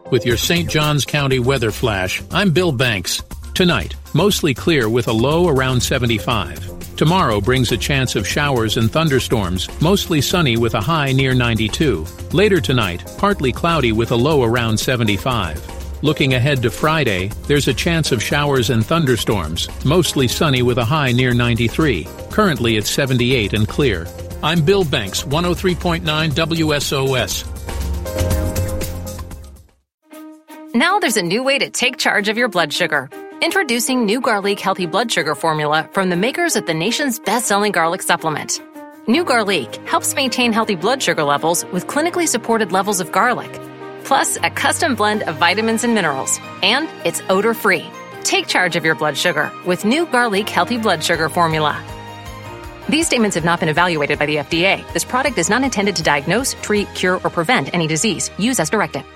With your St. Johns County weather flash, I'm Bill Banks. Tonight, mostly clear with a low around 75. Tomorrow brings a chance of showers and thunderstorms, mostly sunny with a high near 92. Later tonight, partly cloudy with a low around 75. Looking ahead to Friday, there's a chance of showers and thunderstorms, mostly sunny with a high near 93. Currently it's 78 and clear. I'm Bill Banks, 103.9 WSOS. Now there's a new way to take charge of your blood sugar. Introducing New Garlic Healthy Blood Sugar Formula from the makers of the nation's best-selling garlic supplement. New Garlic helps maintain healthy blood sugar levels with clinically supported levels of garlic, plus a custom blend of vitamins and minerals, and it's odor-free. Take charge of your blood sugar with New Garlic Healthy Blood Sugar Formula. These statements have not been evaluated by the FDA. This product is not intended to diagnose, treat, cure, or prevent any disease. Use as directed.